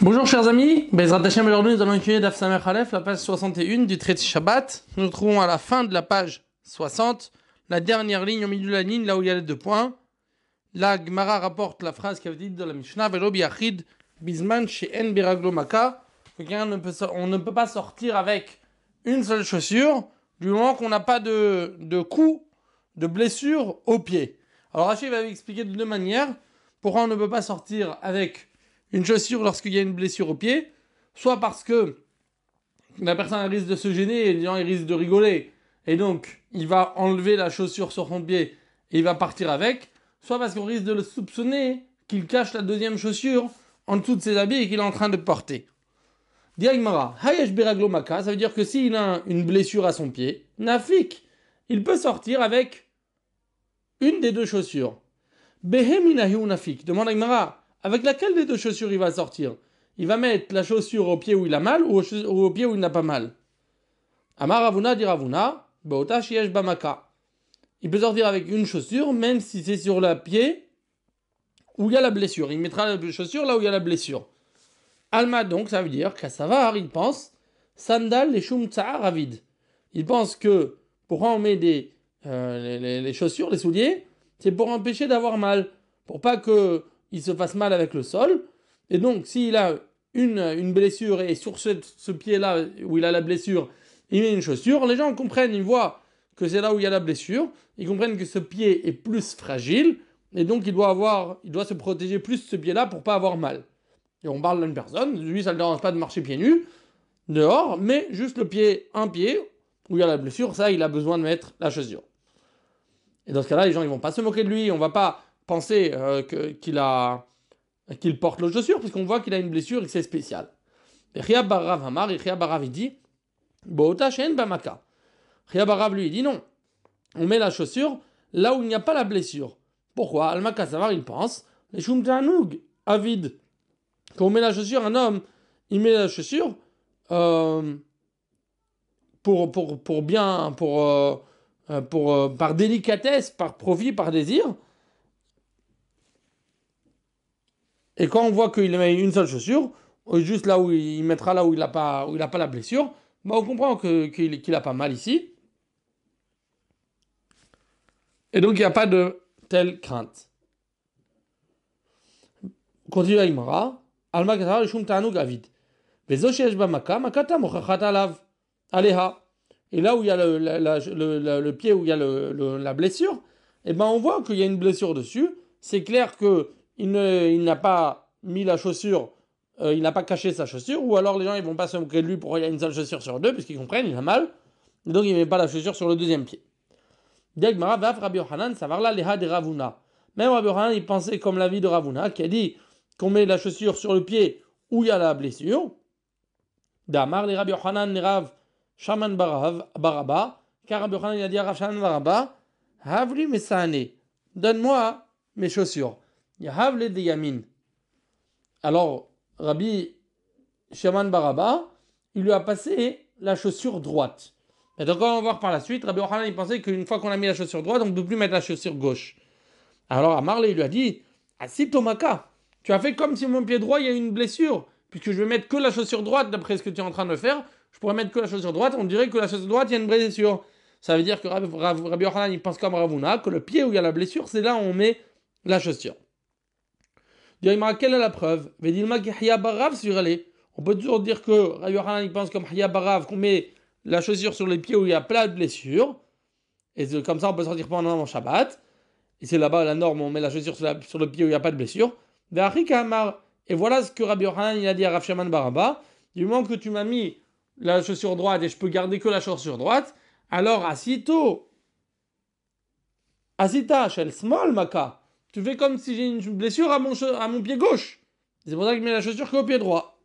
Bonjour chers amis, Bezrat Hashem, aujourd'hui nous allons étudier Daf Samer Aleph, la page 61 du traité Shabbat. Nous nous trouvons à la fin de la page 60, la dernière ligne au milieu de la ligne, là où il y a les deux points. La Gemara rapporte la phrase qui avait dit de la Mishnah, Velo biachid bisman she'en beraglo maka. On ne peut pas sortir avec une seule chaussure du moment qu'on n'a pas de coup, de blessure au pied. Alors Rachid va expliquer de deux manières pourquoi on ne peut pas sortir avec une chaussure lorsqu'il y a une blessure au pied, soit parce que la personne risque de se gêner et les gens risquent de rigoler, et donc il va enlever la chaussure sur son pied et il va partir avec, soit parce qu'on risque de le soupçonner qu'il cache la deuxième chaussure en dessous de ses habits et qu'il est en train de porter. Diagmara, hayesh beraglo maka, ça veut dire que s'il a une blessure à son pied, nafik, il peut sortir avec une des deux chaussures. Beheminahi ou nafik, demande Agmara, avec laquelle des deux chaussures il va sortir? Il va mettre la chaussure au pied où il a mal ou au pied où il n'a pas mal? Amar Ravuna dit Ravuna, Beota shiesh bamaka. Il peut sortir avec une chaussure, même si c'est sur le pied où il y a la blessure. Il mettra la chaussure là où il y a la blessure. Alma, donc, ça veut dire qu'Assavar, il pense, Sandal les Shum Tsa'ar Ravid. Il pense que pourquoi on met les chaussures, les souliers, c'est pour empêcher d'avoir mal, pour pas qu'il se fasse mal avec le sol. Et donc, s'il a une blessure et sur ce pied-là où il a la blessure, il met une chaussure, les gens comprennent, ils voient que c'est là où il y a la blessure, ils comprennent que ce pied est plus fragile, et donc il doit se protéger plus ce pied-là pour pas avoir mal. Et on parle d'une personne, lui ça ne le dérange pas de marcher pieds nus, dehors, mais juste un pied, où il y a la blessure, ça il a besoin de mettre la chaussure. Et dans ce cas-là, les gens ils vont pas se moquer de lui, on va pas penser qu'il porte la chaussure, puisqu'on voit qu'il a une blessure et que c'est spécial. Et Chia Barav Hamar, et Chia Barav il dit, Boota Shen Bamaka. Chia Barav lui il dit non, on met la chaussure là où il n'y a pas la blessure. Pourquoi? Almaka Savar il pense, les Shum Tanoug, Avid. Quand on met la chaussure, un homme, il met la chaussure par délicatesse, par profit, par désir. Et quand on voit qu'il met une seule chaussure, juste là où il mettra là où il n'a pas la blessure, bah on comprend qu'il a pas mal ici. Et donc il n'y a pas de telle crainte. Continue avec Mara. Alma katar ishum ta'anug avid. Vezo sheyesh bamaka, makata mochachat alav. Aleha. Et là où il y a le pied, où il y a la blessure, et ben on voit qu'il y a une blessure dessus. C'est clair qu'il n'a pas mis la chaussure, il n'a pas caché sa chaussure, ou alors les gens ils vont pas se moquer de lui pour il y a une seule chaussure sur deux, puisqu'ils comprennent, il a mal. Et donc il ne met pas la chaussure sur le deuxième pied. Diagmara vaf Rabbi Yochanan, savarla leha de Ravuna. Même Rabbi Yochanan, il pensait comme l'avis de Ravuna, qui a dit qu'on met la chaussure sur le pied où il y a la blessure. Damar les Rabbi Yochanan les Rav Shaman Baraba, car Rabbi Yochanan il a dit à Rav Shaman Baraba, Havli Mesane, donne-moi mes chaussures. Yahavle de Yamin. Alors, Rabbi Shaman Baraba, il lui a passé la chaussure droite. Et donc, on va voir par la suite, Rabbi Yochanan il pensait qu'une fois qu'on a mis la chaussure droite, on ne peut plus mettre la chaussure gauche. Alors, Amarle, il lui a dit, Asip Tomaka, tu as fait comme si mon pied droit, il y a une blessure, puisque je vais mettre que la chaussure droite, d'après ce que tu es en train de faire, je pourrais mettre que la chaussure droite, on dirait que la chaussure droite, il y a une blessure. Ça veut dire que Rabbi Yochanan, il pense comme Ravuna, que le pied où il y a la blessure, c'est là où on met la chaussure. Dis-moi, quelle est la preuve? On peut toujours dire que Rabbi Yochanan, il pense comme Hiya Barav, qu'on met la chaussure sur les pieds où il y a plein de blessures, et comme ça on peut sortir pendant le Shabbat. Et c'est là-bas la norme, on met la chaussure sur le pied où il n'y a pas de blessure. Et voilà ce que Rabbi Yochanan il a dit à Rav Shaman Baraba. Du moment que tu m'as mis la chaussure droite et je peux garder que la chaussure droite, alors asita shel small maka. Tu fais comme si j'ai une blessure à mon pied gauche. C'est pour ça que je mets la chaussure qu'au pied droit.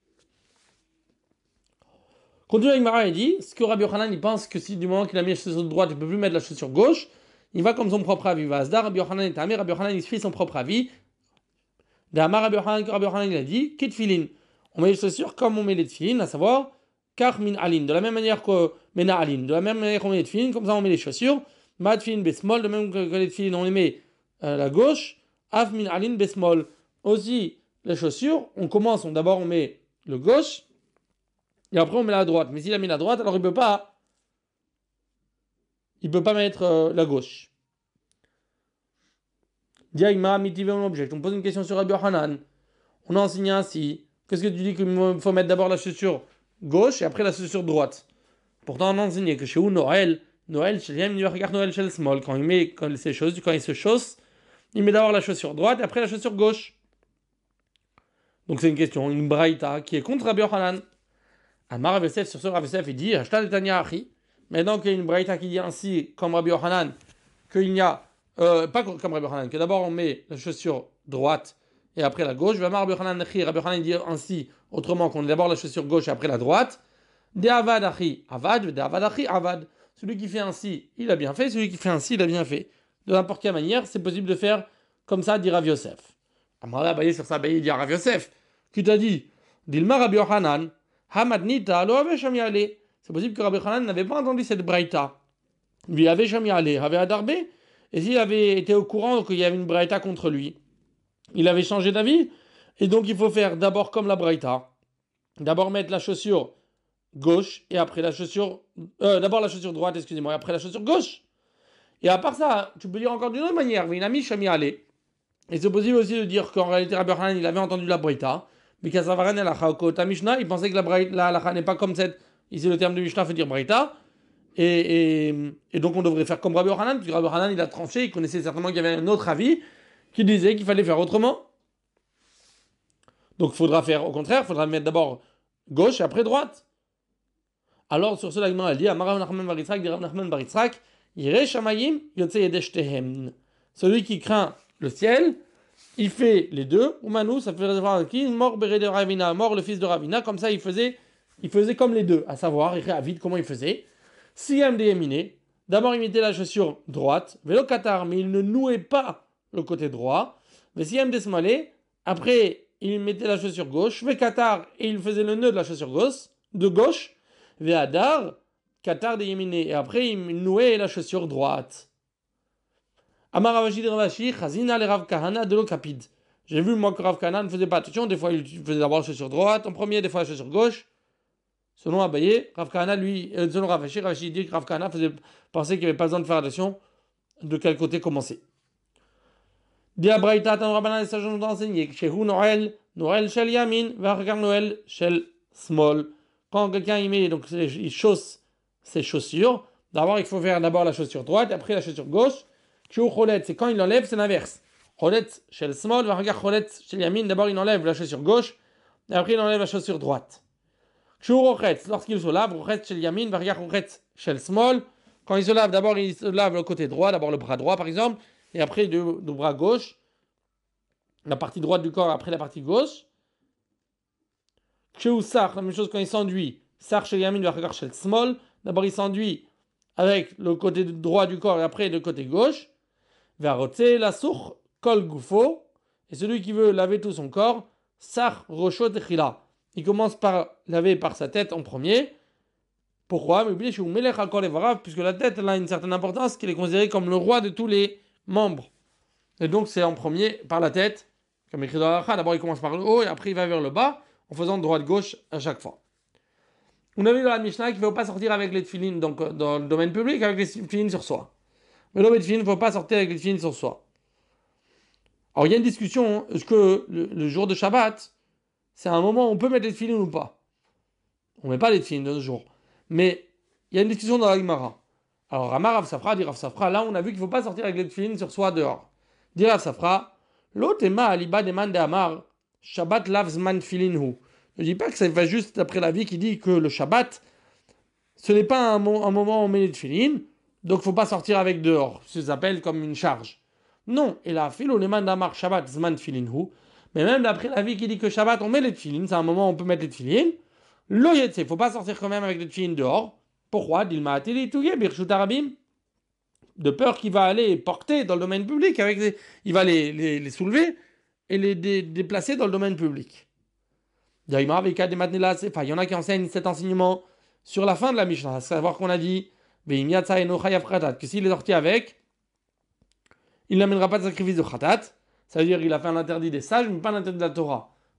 Continue avec Mara et dit, ce que Rabbi Yochanan il pense que si du moment qu'il a mis la chaussure droite, il ne peut plus mettre la chaussure gauche, il va comme son propre avis. Rabbi Yochanan est amé, Rabbi Yochanan il suit son propre avis. D'Amar Rabbi Yochanan il a dit, kitfilin. On met les chaussures comme on met les tefilin, à savoir, kar min alin. De la même manière que mena alin. De la même manière qu'on met les tefilin, comme ça on met les chaussures. Ma tefilin besmol, de même que les tefilin on les met la gauche. Af min alin besmol. Aussi, les chaussures, d'abord on met le gauche, et après on met la droite. Mais s'il a mis la droite, alors il peut pas mettre la gauche. Diagma, mitivé, on objecte. On pose une question sur Rabbi Hanan. On a enseigné ainsi. Qu'est-ce que tu dis qu'il faut mettre d'abord la chaussure gauche et après la chaussure droite? Pourtant, on a enseigné que chez nous, Noël, chez lui, regarde Noël chez le small. Quand il se chausse, il met d'abord la chaussure droite et après la chaussure gauche. Donc c'est une question, une braïta qui est contre Rabbi Hanan. Amar Rav Yosef, sur ce Rav Yosef, il dit Ashtal Tanya Achi. Maintenant qu'il y a une braïta qui dit ainsi, comme Rabbi Hanan, qu'il n'y a, pas comme Rabbi Hanan, que d'abord on met la chaussure droite et après la gauche. Rabbi Hanan dit ainsi, autrement qu'on met d'abord la chaussure gauche et après la droite. De Avad Achi, Avad, de Avad Achi, Avad. Celui qui fait ainsi, il a bien fait, celui qui fait ainsi, il a bien fait. De n'importe quelle manière, c'est possible de faire comme ça, dit Rav Yosef. Amar Abaye sur ça, Abaye dit à Rav Yosef, qui t'a dit, Dilma Rabbi Hanan, Hamadnita, lo avait jamais allé. C'est possible que Rabbi Hanan n'avait pas entendu cette braïta. Lui avait jamais allé, avait adarbé. Et s'il avait été au courant qu'il y avait une braïta contre lui, il avait changé d'avis. Et donc il faut faire d'abord comme la braïta. D'abord mettre la chaussure gauche et après la chaussure. D'abord la chaussure droite, excusez-moi, et après la chaussure gauche. Et à part ça, tu peux dire encore d'une autre manière, il a mis Shami allé. Et c'est possible aussi de dire qu'en réalité Rabbi Hanan il avait entendu la braïta. Mais Kasavaran el ta Mishnah, il pensait que la halakha n'est pas comme cette. Ici le terme de Mishnah veut dire braïta. Et donc on devrait faire comme Rabbi Hanan, parce que Rabbi Hanan il a tranché, il connaissait certainement qu'il y avait un autre avis qui disait qu'il fallait faire autrement. Donc il faudra faire au contraire, il faudra mettre d'abord gauche et après droite. Alors sur ce l'agma elle dit Amarav Nachman bar Yitzhak, dit Rav Nachman bar Yitzhak, Yireh Shamayim yotze yedeshtehem. Celui qui craint le ciel, il fait les deux. Oumanou, ça fait référence à qui? Mort Béré de Ravina, mort le fils de Ravina, comme ça il faisait comme les deux, à savoir, il Avid, comment il faisait. Siyam de Yeminé, d'abord il mettait la chaussure droite, vélo Qatar, mais il ne nouait pas le côté droit. Mais Siyam de Smalé, après il mettait la chaussure gauche, ve Qatar, et il faisait le nœud de la chaussure gauche, ve Hadar, Qatar de Yeminé, et après il nouait la chaussure droite. Amar Ravashi de Ravashi, Chazina le Rav Kahana de l'Okapid. J'ai vu moi que Rav Kahana ne faisait pas attention, des fois il faisait d'abord la chaussure droite en premier, des fois la chaussure gauche. Selon Abaye, Rav Kahana, selon Ravashi dit que Rav Kahana pensait qu'il n'y avait pas besoin de faire attention de quel côté commencer. Dia Braïta, Tan Rabbanan, les sages nous ont enseigné que chez Noël shel Yamin, va regarder Noël shel Small. Quand quelqu'un il chausse ses chaussures, d'abord il faut faire d'abord la chaussure droite, après la chaussure gauche. C'est quand il enlève, c'est l'inverse. Cholet shel Small, va regarder Cholet shel Yamin, d'abord il enlève la chaussure gauche, et après il enlève la chaussure droite. Lorsqu'il se lave, chez le Yamin, va regarder chez le Small. Quand il se lave, d'abord il se lave le côté droit, d'abord le bras droit par exemple, et après le bras gauche, la partie droite du corps après la partie gauche. Chez Oussar, la même chose quand il s'enduit. Sar chez le Yamin, va regarder chez le Small. D'abord il s'enduit avec le côté droit du corps et après le côté gauche. Va roter la sourd, kol goufo. Et celui qui veut laver tout son corps, Sar rochot techila. Il commence par laver par sa tête en premier. Pourquoi? Puisque la tête elle a une certaine importance, qu'il est considéré comme le roi de tous les membres. Et donc c'est en premier par la tête, comme écrit dans la Halakha. D'abord il commence par le haut et après il va vers le bas, en faisant droite-gauche à chaque fois. On a vu dans la Mishnah qu'il ne faut pas sortir avec les tefilines donc dans le domaine public avec les tefilines sur soi. Mais l'homme et tefilines, il ne faut pas sortir avec les tefilines sur soi. Alors il y a une discussion, est-ce que le jour de Shabbat, c'est un moment où on peut mettre les tefilines ou pas? On ne met pas les tefilines de ce jour. Mais il y a une discussion dans la Gemara. Alors Amar Rav Safra, dit Rav Safra, là on a vu qu'il ne faut pas sortir avec les tefilines sur soi dehors. Dit Rav Safra, l'otema aliba demande Amar, Shabbat lavzman filinhu. Ne dis pas que ça va juste après la vie qui dit que le Shabbat, ce n'est pas un moment où on met les tefilines, donc il ne faut pas sortir avec dehors. Ça s'appelle comme une charge. Non, et la filo demande Amar Shabbat zman filinhu. Mais même d'après la vie qui dit que Shabbat, on met les tefilines, c'est un moment où on peut mettre les tefilines. Il ne faut pas sortir quand même avec les tefilines dehors. Pourquoi? De peur qu'il va aller porter dans le domaine public. Il va les soulever et les déplacer dans le domaine public. Il y en a qui enseignent cet enseignement sur la fin de la Mishnah. À savoir qu'on a dit que s'il est sorti avec, il n'amènera pas de sacrifice de khatat. Ça veut dire qu'il a fait un interdit des sages, mais pas l'interdit de la Torah.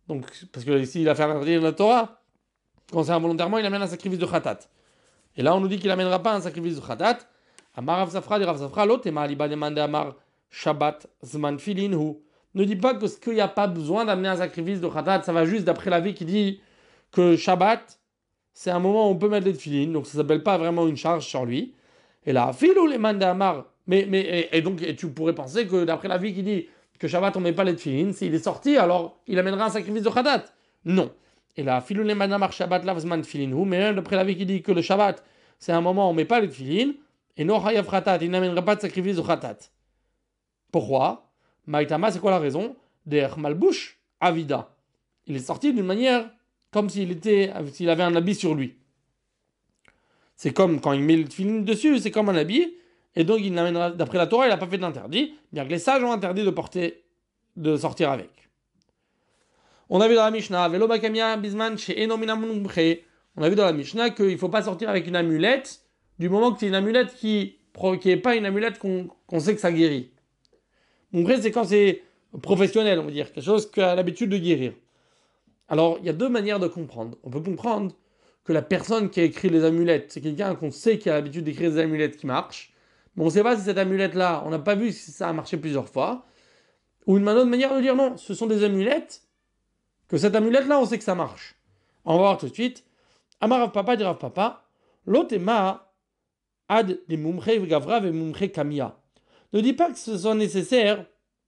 Donc, parce que s'il a fait interdire la Torah, quand c'est involontairement, il amène un sacrifice de khatat. Et là, on nous dit qu'il n'amènera pas un sacrifice de khatat. Amar Rav Safra, dit Rav Safra, l'autre, Aliba demande Amar Shabbat Zman Filin Hu. Ne dis pas que ce qu'il n'y a pas besoin d'amener un sacrifice de khatat, ça va juste d'après la vie qui dit que Shabbat, c'est un moment où on peut mettre des tefilines, donc ça ne s'appelle pas vraiment une charge sur lui. Et là, filou les manda Amar. Et donc, tu pourrais penser que d'après la vie qui dit que Shabbat, on ne met pas les tefilines, s'il est sorti, alors il amènera un sacrifice de khatat. Non. Et là, filou les manda Amar Shabbat Lavzman Filin, mais d'après la vie qui dit que le Shabbat, c'est un moment où on ne met pas les tefilines, et non hayav khatat, il n'amènera pas de sacrifice de khatat. Pourquoi? Maïtama, c'est quoi la raison? Der malbouche avida. Il est sorti d'une manière comme s'il avait un habit sur lui. C'est comme quand il met le tefillin dessus, c'est comme un habit, et donc il n'amènera, d'après la Torah, il n'a pas fait d'interdit, bien que les sages ont interdit de sortir avec. On a vu dans la Mishnah, Velo bakamia bisman chez Enomina Mumche. On a vu dans la Mishnah qu'il ne faut pas sortir avec une amulette, du moment que c'est une amulette qui n'est pas une amulette qu'on sait que ça guérit. Mumche, c'est quand c'est professionnel, on va dire, quelque chose qui a l'habitude de guérir. Alors, il y a deux manières de comprendre. On peut comprendre que la personne qui a écrit les amulettes, c'est quelqu'un qu'on sait qui a l'habitude d'écrire des amulettes qui marchent, mais on ne sait pas si cette amulette-là, on n'a pas vu si ça a marché plusieurs fois, ou une autre manière de dire non, ce sont des amulettes, que cette amulette-là, on sait que ça marche. On va voir tout de suite. Amarav papa, dirav papa, l'otema ad des mumche gavra et mumche kamia. Ne dis pas que ce soit nécessaire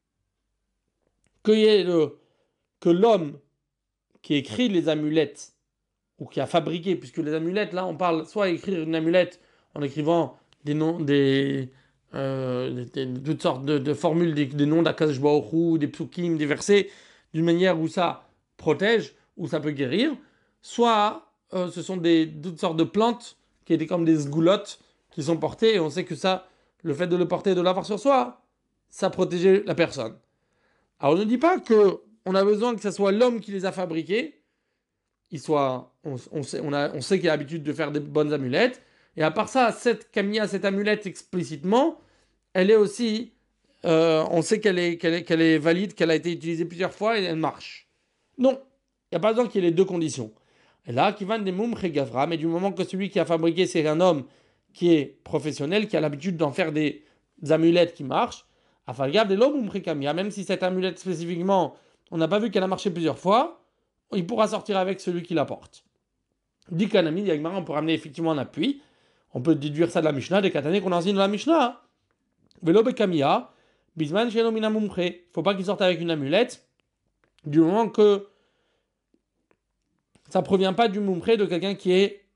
que l'homme qui écrit les amulettes, ou qui a fabriqué, puisque les amulettes, là, on parle soit écrire une amulette en écrivant des noms, toutes sortes de formules, des noms d'Akadosh Baruch Hu, des psukim, des versets, d'une manière où ça protège, où ça peut guérir, soit ce sont toutes sortes de plantes qui étaient comme des sgoulottes qui sont portées, et on sait que ça, le fait de le porter et de l'avoir sur soi, ça protégeait la personne. Alors on ne dit pas qu'on a besoin que ce soit l'homme qui les a fabriqués, on sait qu'il a l'habitude de faire des bonnes amulettes, et à part ça, cette amulette explicitement, elle est aussi, on sait qu'elle est valide, qu'elle a été utilisée plusieurs fois et elle marche. Non, il n'y a pas besoin qu'il y ait les deux conditions. Et là, qui va des mumche gavra, mais du moment que celui qui a fabriqué, c'est un homme qui est professionnel, qui a l'habitude d'en faire des amulettes qui marchent, afalgav de l'homme mumche kamia, même si cette amulette spécifiquement, on n'a pas vu qu'elle a marché plusieurs fois, il pourra sortir avec celui qui la porte. Dit Kanami, dit Agmara, on peut ramener effectivement un appui. On peut déduire ça de la Mishnah, des katanées qu'on enseigne dans la Mishnah. Velo bekamia, bisman shenomina mumche. Il ne faut pas qu'il sorte avec une amulette, du moment que ça ne provient pas du mumche de quelqu'un qui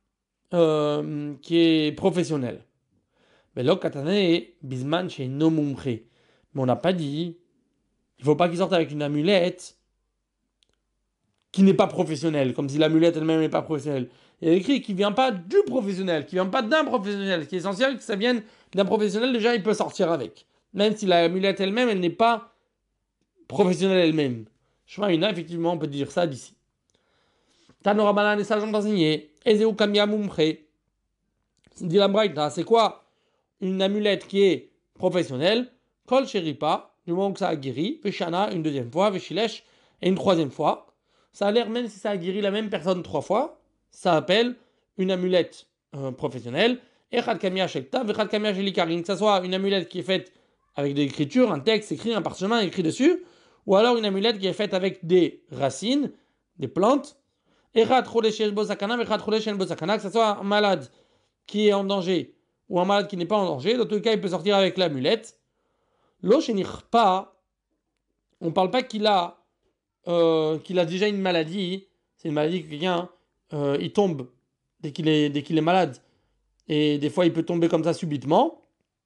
est professionnel. Velo katane, bisman sheno mumche. Mais on n'a pas dit, il ne faut pas qu'il sorte avec une amulette qui n'est pas professionnel, comme si l'amulette elle-même n'est pas professionnelle. Il y a écrit qui ne vient pas du professionnel, qui ne vient pas d'un professionnel. Ce qui est essentiel, que ça vienne d'un professionnel, déjà il peut sortir avec. Même si l'amulette elle-même, elle n'est pas professionnelle elle-même. Shmaïna, effectivement, on peut dire ça d'ici. Tanorabalan, les sages ont enseigné. Ezeu kamia mumche. Dit la Braïta, c'est quoi une amulette qui est professionnelle? Kol sheripa, du moment que ça a guéri. Veshana, une deuxième fois. Veshilesh, et une troisième fois. Ça a l'air, même si ça a guéri la même personne 3 fois, ça appelle une amulette professionnelle. Echad kamia shekta, vechad kamia shelikarin. Que ça soit une amulette qui est faite avec des écritures, un texte écrit, un parchemin écrit dessus, ou alors une amulette qui est faite avec des racines, des plantes. Echad cholesh bo sakana, vechad cholesh bo sakana. Que ça soit un malade qui est en danger, ou un malade qui n'est pas en danger. Dans tous les cas, il peut sortir avec l'amulette. Lo shenich pas, on ne parle pas qu'il a déjà une maladie, c'est une maladie que quelqu'un il tombe dès qu'il est malade, et des fois il peut tomber comme ça subitement.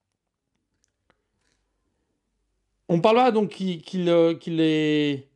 On parle pas donc qu'il est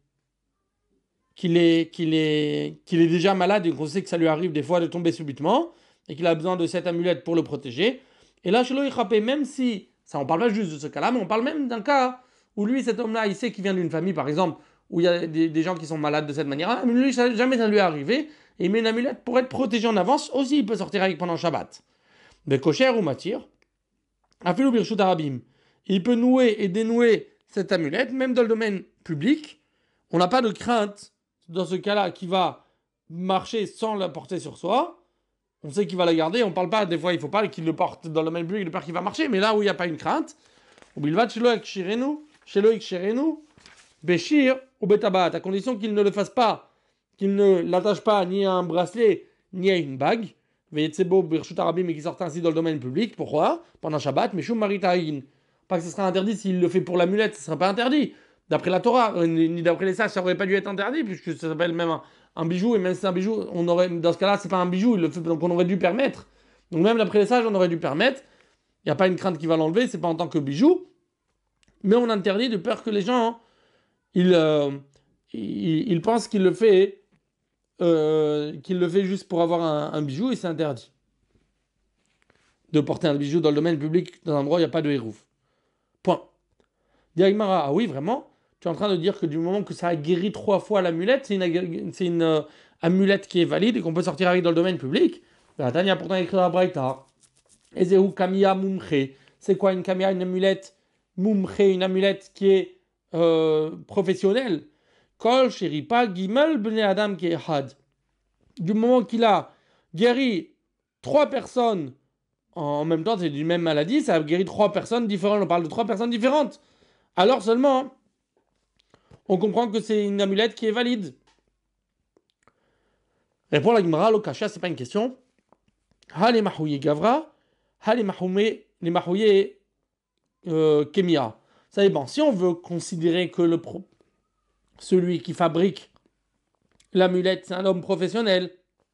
déjà malade et qu'on sait que ça lui arrive des fois de tomber subitement et qu'il a besoin de cette amulette pour le protéger. Et là, chez l'Oïchapé, même si ça, on parle pas juste de ce cas-là, mais on parle même d'un cas où lui, cet homme-là, il sait qu'il vient d'une famille, par exemple, où il y a des gens qui sont malades de cette manière-là, mais lui, jamais ça lui est arrivé, et il met une amulette pour être protégé en avance, aussi il peut sortir avec pendant Shabbat. De kosher ou matir, afilou birshut arabim, il peut nouer et dénouer cette amulette, même dans le domaine public, on n'a pas de crainte dans ce cas-là, qui va marcher sans la porter sur soi, on sait qu'il va la garder. On parle pas, des fois, il faut pas qu'il le porte dans le même but, le père qui va marcher, mais là où il n'y a pas une crainte, ou bilvat shelo ikshirenu, béchir ou betabat, à condition qu'il ne le fasse pas, qu'il ne l'attache pas ni à un bracelet, ni à une bague. Veyetsebo birshut arabim, mais qui sortent ainsi dans le domaine public. Pourquoi? Pendant Shabbat, mais shum maritaïn. Pas que ce sera interdit s'il le fait pour l'amulette, ce ne sera pas interdit. D'après la Torah, ni d'après les sages, ça aurait pas dû être interdit, puisque ça s'appelle même un bijou, et même si c'est un bijou, on aurait, dans ce cas-là, c'est pas un bijou, il le fait, donc on aurait dû permettre. Donc même d'après les sages, on aurait dû permettre. Il n'y a pas une crainte qui va l'enlever, c'est pas en tant que bijou, mais on interdit de peur que les gens, ils pensent qu'il le fait juste pour avoir un bijou, et c'est interdit de porter un bijou dans le domaine public, dans un endroit où il n'y a pas de hérouf. Point. Diagmara, ah oui, vraiment? Tu es en train de dire que du moment que ça a guéri 3 fois l'amulette, c'est une amulette qui est valide et qu'on peut sortir avec dans le domaine public? Tania pourtant écrit dans la Braïta. Ezehu Kamiya Mumche. C'est quoi une Kamiya, une amulette Mumche, une amulette qui est professionnelle? Kol Sheripa Gimel Bnei Adam Kehad. Du moment qu'il a guéri 3 personnes en même temps, c'est d'une même maladie, ça a guéri 3 personnes différentes. On parle de 3 personnes différentes. Alors seulement, on comprend que c'est une amulette qui est valide. Répond la Gemara, l'Okasha, c'est pas une question. Ha les mahouye gavra, ha les mahouye kemia. Ça dépend. Si on veut considérer que celui qui fabrique l'amulette, c'est un homme professionnel,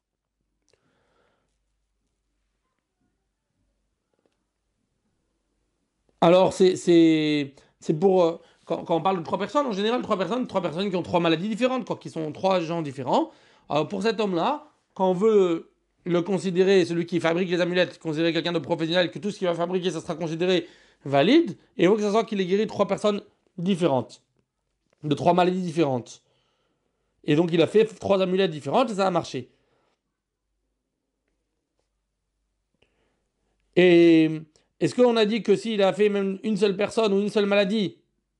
alors c'est pour... quand on parle de 3 personnes, en général, 3 personnes qui ont 3 maladies différentes, quoi, qui sont 3 gens différents. Alors pour cet homme-là, quand on veut le considérer, celui qui fabrique les amulettes, considérer quelqu'un de professionnel, que tout ce qu'il va fabriquer, ça sera considéré valide, et il faut que ça soit qu'il ait guéri 3 personnes différentes, de 3 maladies différentes. Et donc il a fait 3 amulettes différentes et ça a marché. Et est-ce qu'on a dit que s'il a fait même une seule personne ou une seule maladie,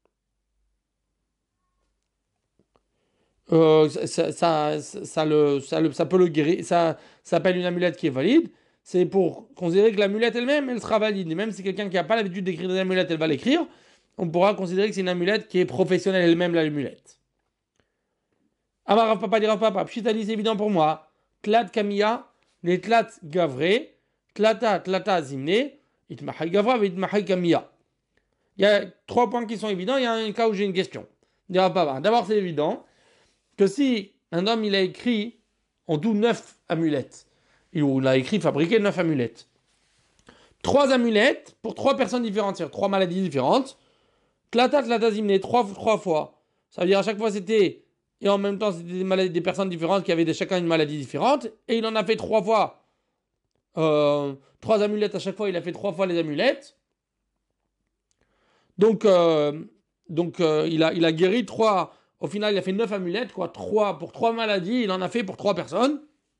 ça peut le guérir, ça s'appelle une amulette qui est valide? C'est pour considérer que l'amulette elle-même, elle sera valide. Et même si quelqu'un qui n'a pas l'habitude d'écrire des amulettes, elle va l'écrire, on pourra considérer que c'est une amulette qui est professionnelle elle-même, l'amulette. Amar Rav Papa dit Rav Papa, Pshitali, c'est évident pour moi. Tlat Kamiya, les Tlat Gavre, Tlata Zimne, Itmahai Gavra, Itmahai Kamiya. Il y a 3 points qui sont évidents, il y a un cas où j'ai une question. Dit Rav Papa, d'abord c'est évident que si un homme il a écrit en tout 9 amulettes, ou il a écrit fabriqué 9 amulettes, 3 amulettes pour 3 personnes différentes, c'est-à-dire 3 maladies différentes, Tlata Zimne, 3 fois. Ça veut dire à chaque fois c'était, et en même temps c'était des personnes différentes qui avaient chacun une maladie différente, et il en a fait 3 fois, 3 amulettes à chaque fois, il a fait 3 fois les amulettes. Donc il a guéri 3. Au final, il a fait 9 amulettes, quoi. 3 pour 3 maladies, il en a fait pour 3 personnes.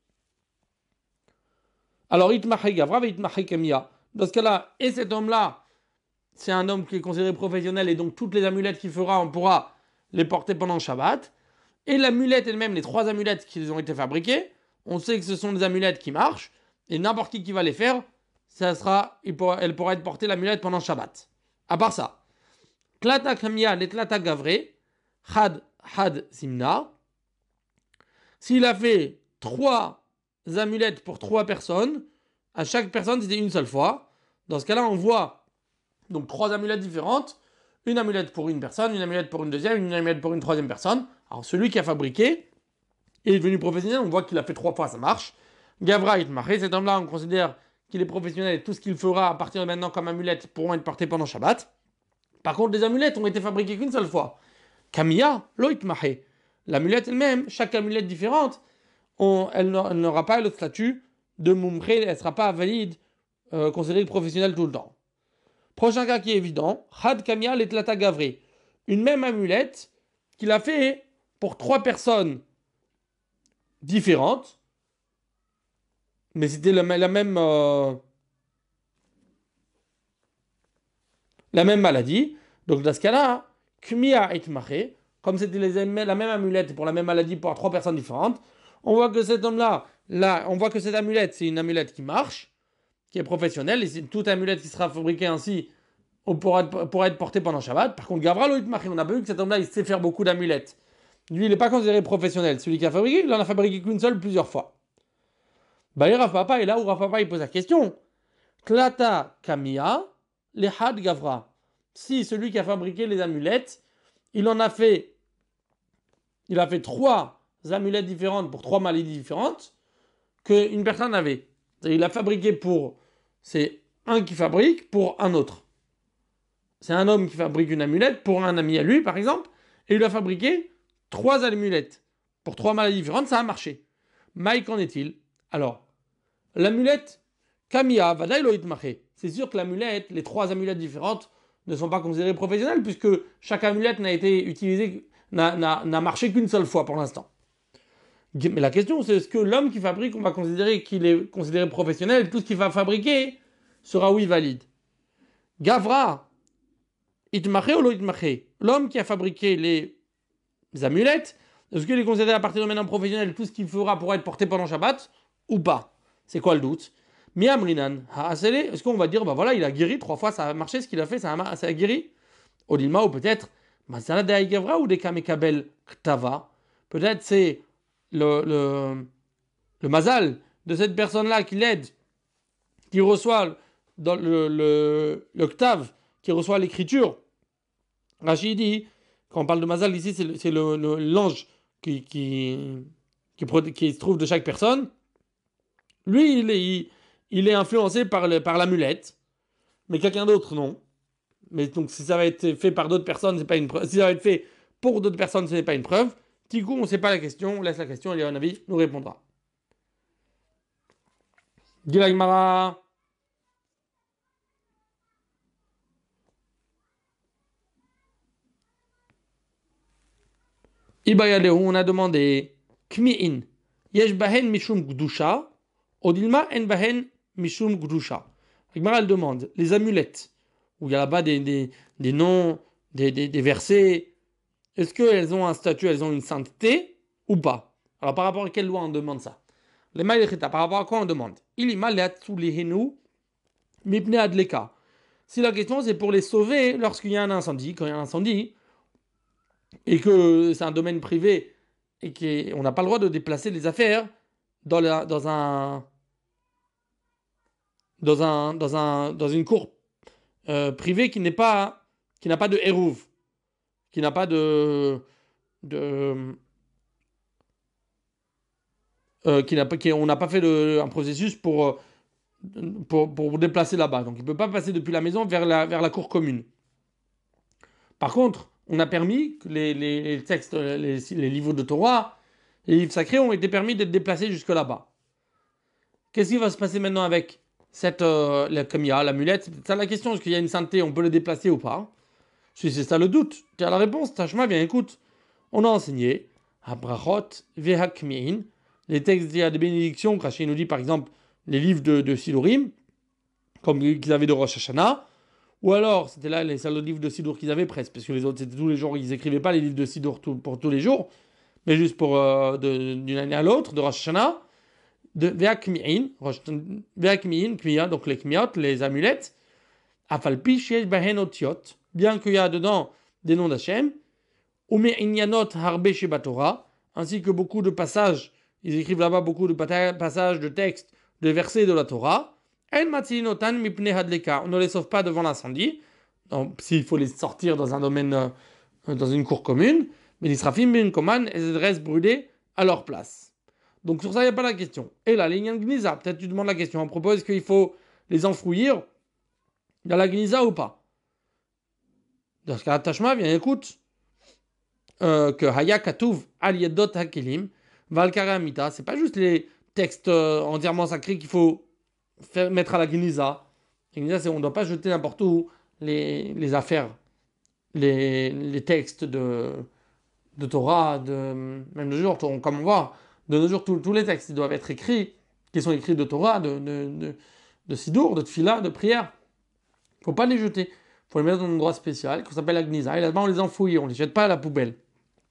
Alors, Itmahai Gavra et Itmahai Kamiya. Dans ce cas-là, et cet homme-là, c'est un homme qui est considéré professionnel, et donc toutes les amulettes qu'il fera, on pourra les porter pendant Shabbat. Et l'amulette elle-même, les 3 amulettes qui ont été fabriquées, on sait que ce sont des amulettes qui marchent, et n'importe qui va les faire, elle pourra être portée l'amulette pendant Shabbat. À part ça, Tlata Kamiya, les Tlata Gavre, Had Simna. S'il a fait 3 amulettes pour 3 personnes, à chaque personne c'était une seule fois. Dans ce cas-là, on voit donc 3 amulettes différentes. Une amulette pour une personne, une amulette pour une deuxième, une amulette pour une troisième personne. Alors celui qui a fabriqué est devenu professionnel, on voit qu'il a fait 3 fois, ça marche. Gavra Itmahé, cet homme-là, on considère qu'il est professionnel et tout ce qu'il fera à partir de maintenant comme amulette pourront être portés pendant Shabbat. Par contre, les amulettes ont été fabriquées qu'une seule fois. Kamiya, loitmahe. L'amulette elle-même, chaque amulette différente, elle n'aura pas le statut de mumche, elle ne sera pas valide, considérée professionnelle tout le temps. Prochain cas qui est évident, Had Kamiya letlata gavre. Une même amulette qu'il a fait pour 3 personnes différentes, mais c'était la même maladie. Donc dans ce cas-là, Kmiya itmache, comme c'était la même amulette pour la même maladie pour 3 personnes différentes, on voit que cet homme-là, là, on voit que cette amulette, c'est une amulette qui marche, qui est professionnelle, et c'est toute amulette qui sera fabriquée ainsi pourra être portée pendant Shabbat. Par contre, Gavra Loït Machi, on a pas vu que cet homme-là, il sait faire beaucoup d'amulettes. Lui, il n'est pas considéré professionnel. Celui qui a fabriqué, il en a fabriqué qu'une seule plusieurs fois. Bah, Rav Papa est là où Rav Papa il pose la question. Klata Kamia, Lehad Gavra. Si celui qui a fabriqué les amulettes, il a fait 3 amulettes différentes pour 3 maladies différentes qu'une personne avait. Il a fabriqué c'est un qui fabrique pour un autre. C'est un homme qui fabrique une amulette pour un ami à lui, par exemple, et il a fabriqué 3 amulettes pour 3 maladies différentes, ça a marché. Mike, qu'en est-il? Alors, l'amulette, Kamiya, Vadaï Loït Maché. C'est sûr que l'amulette, les 3 amulettes différentes, ne sont pas considérées professionnelles, puisque chaque amulette n'a été utilisée, n'a marché qu'une seule fois pour l'instant. Mais la question, c'est est-ce que l'homme qui fabrique, on va considérer qu'il est considéré professionnel, tout ce qu'il va fabriquer sera oui valide. Gavra, Itmaché ou Loïtmaché, l'homme qui a fabriqué les amulettes, est-ce qu'il est considéré à partir de maintenant professionnel, tout ce qu'il fera pourra être porté pendant Shabbat ou pas? C'est quoi le doute? Miamrinan, est-ce qu'on va dire, bah voilà, il a guéri 3 fois, ça a marché, ce qu'il a fait, ça a guéri? Odilma, ou peut-être, Masala de Gavra ou de Kamekabel Ktava, peut-être c'est le mazal de cette personne-là qui l'aide, qui reçoit dans le Ktav, qui reçoit l'écriture. Rachid dit, quand on parle de mazal ici, c'est l'ange qui se trouve de chaque personne. Lui, il est influencé par l'amulette, mais quelqu'un d'autre, non. Mais donc, si ça va être fait par d'autres personnes, c'est pas une preuve. Si ça va être fait pour d'autres personnes, ce n'est pas une preuve. Tikou, on ne sait pas la question, on laisse la question, et un avis nous répondra. Gilagmara. Ibayalehu, on a demandé Kmi'in. Yesh bahen mishum gdusha. Odilma en bahen mishum gdusha. Gilagmara, elle demande les amulettes, où il y a là-bas des noms, des versets. Est-ce qu'elles ont un statut, elles ont une sainteté ou pas? Alors par rapport à quelle loi on demande ça? Les maïlechita, par rapport à quoi on demande? Il y mipne adleka. Si la question c'est pour les sauver lorsqu'il y a un incendie, quand il y a un incendie, et que c'est un domaine privé, et qu'on n'a pas le droit de déplacer les affaires dans une cour privée qui n'a pas de hérouve, qui n'a pas on n'a pas fait un processus pour déplacer là-bas. Donc il ne peut pas passer depuis la maison vers la cour commune. Par contre, on a permis que les textes, les livres de Torah, les livres sacrés ont été permis d'être déplacés jusque là-bas. Qu'est-ce qui va se passer maintenant avec comme il y a l'amulette? C'est peut-être ça la question. Est-ce qu'il y a une sainteté, on peut le déplacer ou pas? Si c'est ça le doute, tu as la réponse. Tachma, bien écoute. On a enseigné Abrachot Vehakmin, les textes il y a des bénédictions. Rashi nous dit par exemple les livres de Sidurim, comme qu'ils avaient de Rosh Hashanah, ou alors c'était là les seuls livres de Sidur qu'ils avaient presque, parce que les autres c'était tous les jours, ils n'écrivaient pas les livres de Sidur pour tous les jours, mais juste pour d'une année à l'autre, de Rosh Hashanah, de Veakmi'in, donc les kmiot, les amulettes, Afalpi Shesh Bahen Otiot, bien qu'il y a dedans des noms d'Hachem, ou Me'inyanot Harbe Shebatora, ainsi que beaucoup de passages, ils écrivent là-bas beaucoup de passages, de textes, de versets de la Torah. On ne les sauve pas devant l'incendie, donc s'il faut les sortir dans un domaine, dans une cour commune, mais les srafim bin koman, elles restent brûlées à leur place. Donc sur ça, il n'y a pas la question. Et là, les Gniza, peut-être tu demandes la question à propos, est-ce qu'il faut les enfouir dans la Gniza ou pas? Dans ce cas, Tashma, bien écoute, que Haya Katouv al Yedot Hakelim, Valkaramita, c'est pas juste les textes entièrement sacrés qu'il faut mettre à la Gniza. La Gniza, c'est on ne doit pas jeter n'importe où les affaires, les textes de Torah, même de jour, comme on voit, de nos jours, tous les textes ils doivent être écrits, qui sont écrits de Torah, de Sidour, de Tfila, de prière. Il ne faut pas les jeter. Il faut les mettre dans un endroit spécial, qui s'appelle la Gniza. Et là-bas, on les enfouit, on ne les jette pas à la poubelle.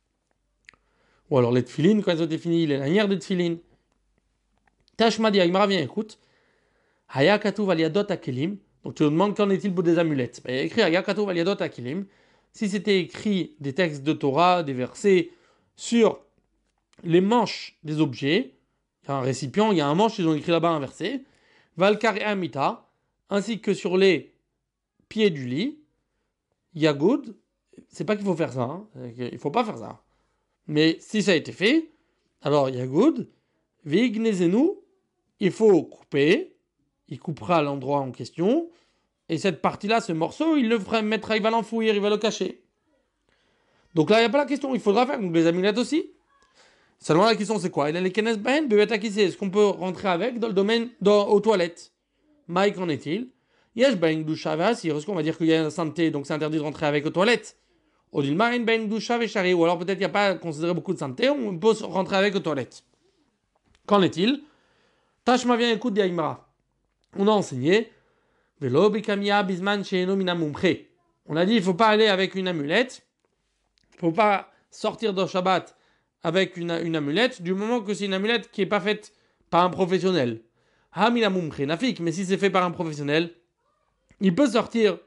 Ou alors les tefilines, quand elles ont été finies, les lanières des tefilines. Tashma dit Agmara, viens, écoute. Haya katuv aliadot akelim. Donc tu nous demandes qu'en est-il pour des amulettes. Il y a écrit Haya katuv aliadot akelim. Si c'était écrit des textes de Torah, des versets sur les manches des objets, il y a un récipient, il y a un manche, ils ont écrit là-bas un verset. Valkar et Amita, ainsi que sur les pieds du lit. Yagoud, c'est pas qu'il faut faire ça, hein. Il faut pas faire ça. Mais si ça a été fait, alors Yagoud, Vignezenu, il faut couper, il coupera l'endroit en question, et cette partie-là, ce morceau, il le mettra, il va l'enfouir, il va le cacher. Donc là, il n'y a pas la question, il faudra faire, donc les amulettes aussi. Seulement la question c'est quoi? Il a les kenes ben, est-ce qu'on peut rentrer avec dans le domaine, aux toilettes? Mike, qu'en est-il? Yesh ben douchavas, est-ce qu'on va dire qu'il y a une sainteté, donc c'est interdit de rentrer avec aux toilettes? Odilma ben douchav et chari, ou alors peut-être il n'y a pas considéré beaucoup de sainteté, on peut rentrer avec aux toilettes. Qu'en est-il? Tashma vient écoute d'Aïmara. On a enseigné, velo bikamia bisman sheeno mina mumche. On a dit il faut pas aller avec une amulette, il faut pas sortir de Shabbat avec une amulette, du moment que c'est une amulette qui n'est pas faite par un professionnel. Hamina mumche nafik, mais si c'est fait par un professionnel, il peut sortir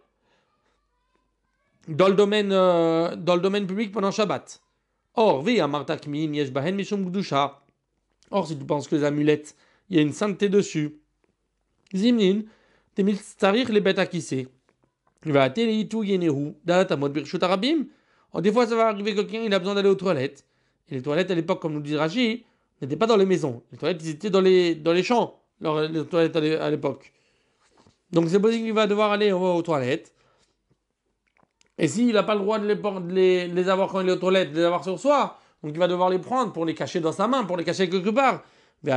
dans le domaine public pendant Shabbat. Or, vi amarta kmin yesh bahen mishum gdusha. Or, si tu penses que les amulettes, il y a une sainteté dessus, zimnin, temil tsarich les bêtes akissé. Il va atteler tout yenehu, dalat amod birshut arabim. Des fois, ça va arriver quelqu'un, il a besoin d'aller aux toilettes. Et les toilettes à l'époque, comme nous dit Rashi, n'étaient pas dans les maisons. Les toilettes, ils étaient dans les champs, les toilettes à l'époque. Donc c'est possible qu'il va devoir aller aux toilettes. Et s'il n'a pas le droit de les avoir quand il est aux toilettes, de les avoir sur soi, donc il va devoir les prendre pour les cacher dans sa main, pour les cacher quelque part. Il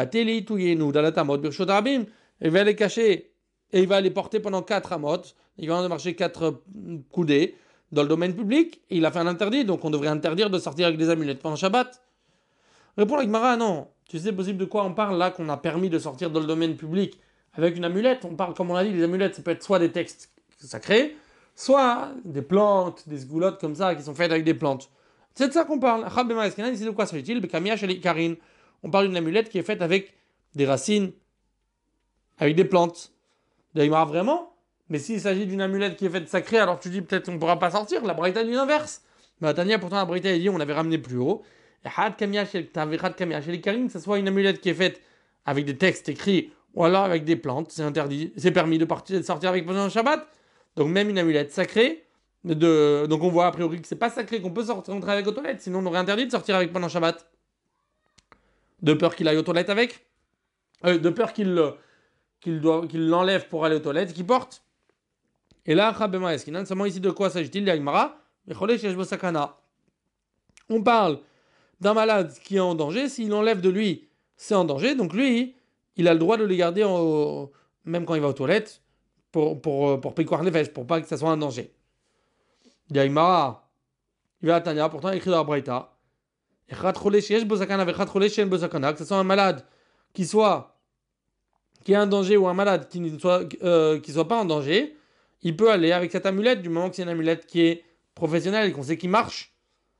va les cacher et il va les porter pendant 4 amot. Il va en marcher 4 coudées dans le domaine public. Et il a fait un interdit, donc on devrait interdire de sortir avec des amulettes pendant Shabbat. Répond la Gemara, non. Tu sais, possible de quoi on parle là, qu'on a permis de sortir dans le domaine public avec une amulette? On parle, comme on a dit, les amulettes, ça peut être soit des textes sacrés, soit des plantes, des sgoulottes comme ça, qui sont faites avec des plantes. C'est de ça qu'on parle. C'est de quoi s'agit-il? On parle d'une amulette qui est faite avec des racines, avec des plantes. D'ailleurs, vraiment? Mais s'il s'agit d'une amulette qui est faite sacrée, alors tu dis peut-être qu'on ne pourra pas sortir. La Braïta dit l'inverse. Mais Tania, pourtant, la Braïta dit on avait ramené plus haut. Et que ce soit une amulette qui est faite avec des textes écrits ou alors avec des plantes, c'est interdit. C'est permis de sortir avec pendant le Shabbat. Donc même une amulette sacrée. Donc on voit a priori que c'est pas sacré qu'on peut rentrer avec aux toilettes. Sinon on aurait interdit de sortir avec pendant Shabbat. De peur qu'il aille aux toilettes avec. De peur qu'il l'enlève pour aller aux toilettes, qu'il porte. Et là, seulement ici de quoi s'agit-il? On parle d'un malade qui est en danger. S'il enlève de lui, c'est en danger. Donc lui, il a le droit de les garder même quand il va aux toilettes pour piquoir les fesses, pour pas que ça soit un danger. Yaimara, il va à Tania, pourtant écrit dans la Braïta. Que ce soit un malade qui est en danger ou un malade qui soit pas en danger, il peut aller avec cette amulette du moment que c'est une amulette qui est professionnelle et qu'on sait qu'il marche.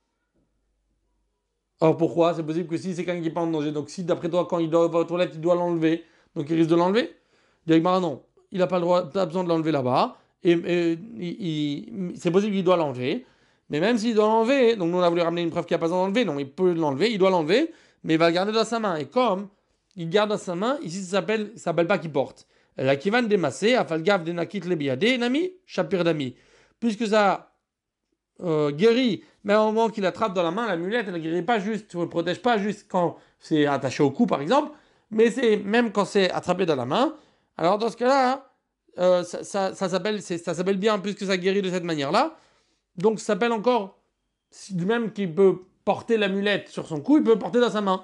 Or pourquoi? C'est possible que si c'est quelqu'un qui n'est pas en danger, donc si d'après toi quand il va aux toilettes il doit l'enlever, donc il risque de l'enlever. Yaimara non, il n'a pas le droit, pas besoin de l'enlever là-bas. Et c'est possible qu'il doit l'enlever. Mais même s'il doit l'enlever, donc nous on a voulu ramener une preuve qu'il n'y a pas besoin d'enlever, non, il peut l'enlever, il doit l'enlever, mais il va le garder dans sa main. Et comme il garde dans sa main, ici ça s'appelle pas qu'il porte. La kivan démassé, afalgav de nakit le biadé, nami, chapir d'ami. Puisque ça guérit, mais au moment qu'il attrape dans la main, l'amulette, elle ne guérit pas juste, ne protège pas juste quand c'est attaché au cou par exemple, mais c'est même quand c'est attrapé dans la main. Alors dans ce cas-là, ça s'appelle bien puisque ça guérit de cette manière-là. Donc ça s'appelle encore, du même qu'il peut porter l'amulette sur son cou, il peut le porter dans sa main.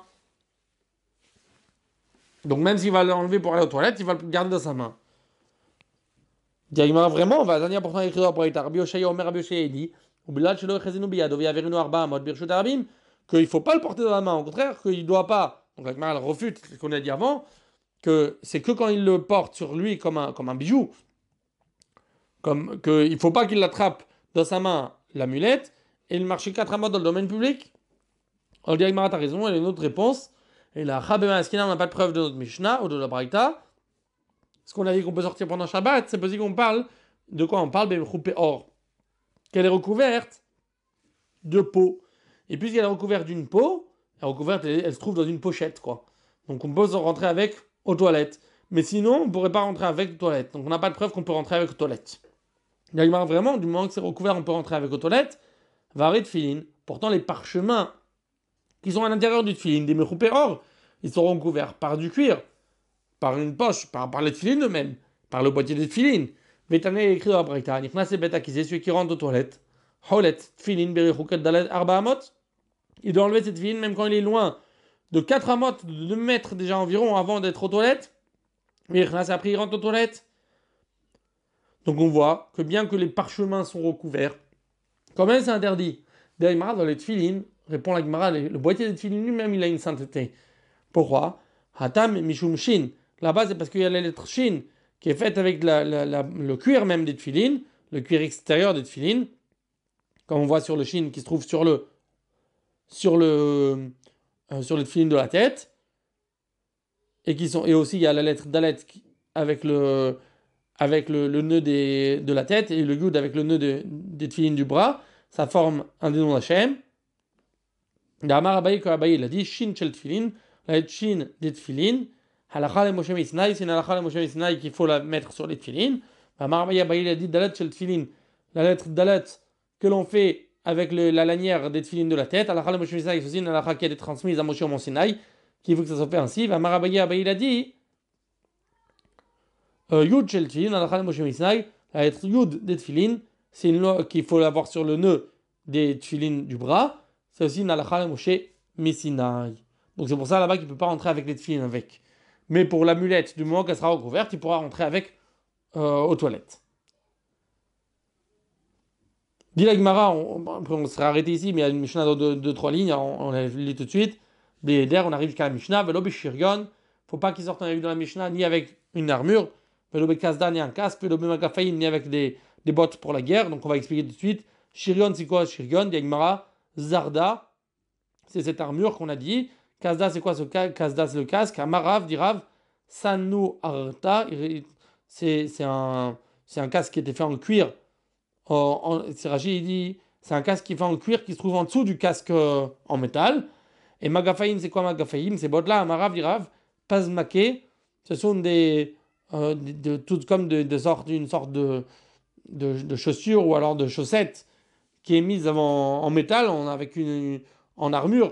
Donc même s'il va l'enlever pour aller aux toilettes, il va le garder dans sa main. Directement, vraiment, on va dernier pourtant écrire dans le Rabbi Oshaya Omer Rabbi Oshaya dit qu'il ne faut pas le porter dans la main, au contraire, qu'il ne doit pas. Donc la Gemara refute ce qu'on a dit avant, que c'est que quand il le porte sur lui comme un bijou, qu'il ne faut pas qu'il l'attrape dans sa main l'amulette et il marche 4 amots dans le domaine public. Alors, Diagmara, t'as raison, elle a une autre réponse. Et là, Chabema Askina, on n'a pas de preuve de notre Mishnah ou de la Braïta. Ce qu'on a dit qu'on peut sortir pendant Shabbat, c'est possible qu'on parle. De quoi on parle? Or. Qu'elle est recouverte de peau. Et puisqu'elle est recouverte d'une peau, elle se trouve dans une pochette, quoi. Donc on peut rentrer avec aux toilettes. Mais sinon, on ne pourrait pas rentrer avec aux toilettes. Donc on n'a pas de preuve qu'on peut rentrer avec aux toilettes. Diagmara, vraiment, du moment que c'est recouvert, on peut rentrer avec aux toilettes. Varé de filine. Pourtant, les parchemins qui sont à l'intérieur du tefilin, des mechoupé or, ils seront couverts par du cuir, par une poche, par les tefilin eux-mêmes, par le boîtier des tefilin. Vétane est écrit dans la Braïta, Nichnas et Beta, qui c'est celui qui rentre aux toilettes. Holet, tefilin, berichuket dalet, arba amot. Il doit enlever cette tefilin même quand il est loin de 4 amot, de 2 mètres déjà environ avant d'être aux toilettes. Mais Nichnas, après, il rentre aux toilettes. Donc on voit que bien que les parchemins sont recouverts, quand même c'est interdit. Derrière dans les tefilin, répond la Gemara, le boîtier de tefilin lui-même, il a une sainteté. Pourquoi? Hatam mishum shin. Là-bas, c'est parce qu'il y a la lettre shin qui est faite avec le cuir même des tefilin, le cuir extérieur des tefilin, comme on voit sur le shin qui se trouve sur le tefilin de la tête, et aussi il y a la lettre dalet avec le nœud de la tête et le yud avec le nœud des tefilin du bras. Ça forme un des noms d'Hachem. D'Amar Abaye, quand Abaye il a dit Shin Shel Tfilin, la lettre Shin des Tfilin, Halakha le Moshe Misnaï, c'est une Halakha le Moshe Misnaï qu'il faut la mettre sur les Tfilin. Amar Abaye, il a dit Dalet Shel Tfilin, la lettre Dalet que l'on fait avec la lanière des Tfilin de la tête. Halakha le Moshe Misnaï, c'est aussi une Halakha qui a été transmise à Moshe au Mont Sinaï, qu'il faut que ça soit fait ainsi. Amar Abaye, il a dit Yud Shel Tfilin, Halakha le Moshe Misnaï, la lettre Yud des Tfilin, c'est une loi qu'il faut l'avoir sur le nœud des tefilin du bras. C'est aussi une halakha le Moshe Messinaï. Donc c'est pour ça là-bas qu'il ne peut pas rentrer avec les tefilin avec. Mais pour l'amulette, du moment qu'elle sera recouverte, il pourra rentrer avec aux toilettes. Dit la Gemara, on sera arrêté ici, mais il y a une Mishnah de 3 lignes, on la lit tout de suite. Béder, on arrive jusqu'à la Mishnah, Velo Bishirgon, il ne faut pas qu'il sorte dans la Mishnah ni avec une armure, Velo Bekazda ni un casque, Velo Bemagafaïn ni avec des bottes pour la guerre. Donc on va expliquer tout de suite. Shirion, c'est quoi Shirion? Diagmara, Zarda, c'est cette armure qu'on a dit. Kazda, c'est quoi ce casque? Kazda, c'est le casque. Amarav, dirav, Sanu Arta, c'est un casque qui était fait en cuir. C'est Rachid, il dit, c'est un casque qui est fait en cuir qui se trouve en dessous du casque en métal. Et Magafaïm, c'est quoi Magafaïm? Ces bottes-là, Amarav, dirav, Pazmake, ce sont toutes comme une sorte de chaussures ou alors de chaussettes qui est mise en métal en armure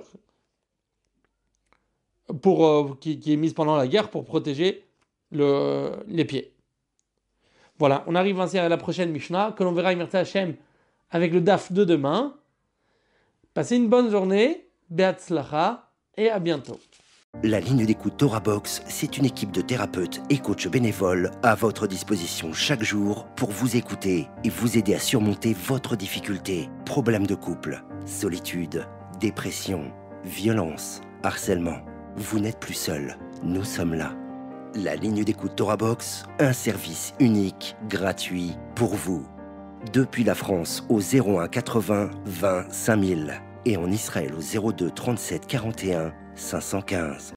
qui est mise pendant la guerre pour protéger les pieds. Voilà, on arrive ainsi à la prochaine Mishnah que l'on verra Imerta Hashem avec le DAF de demain. Passez une bonne journée, Be'atzlacha et à bientôt. La ligne d'écoute Torah Box, c'est une équipe de thérapeutes et coachs bénévoles à votre disposition chaque jour pour vous écouter et vous aider à surmonter votre difficulté. Problèmes de couple, solitude, dépression, violence, harcèlement. Vous n'êtes plus seul, nous sommes là. La ligne d'écoute Torah Box, un service unique, gratuit pour vous. Depuis la France au 01 80 20 5000 et en Israël au 02 37 41 515.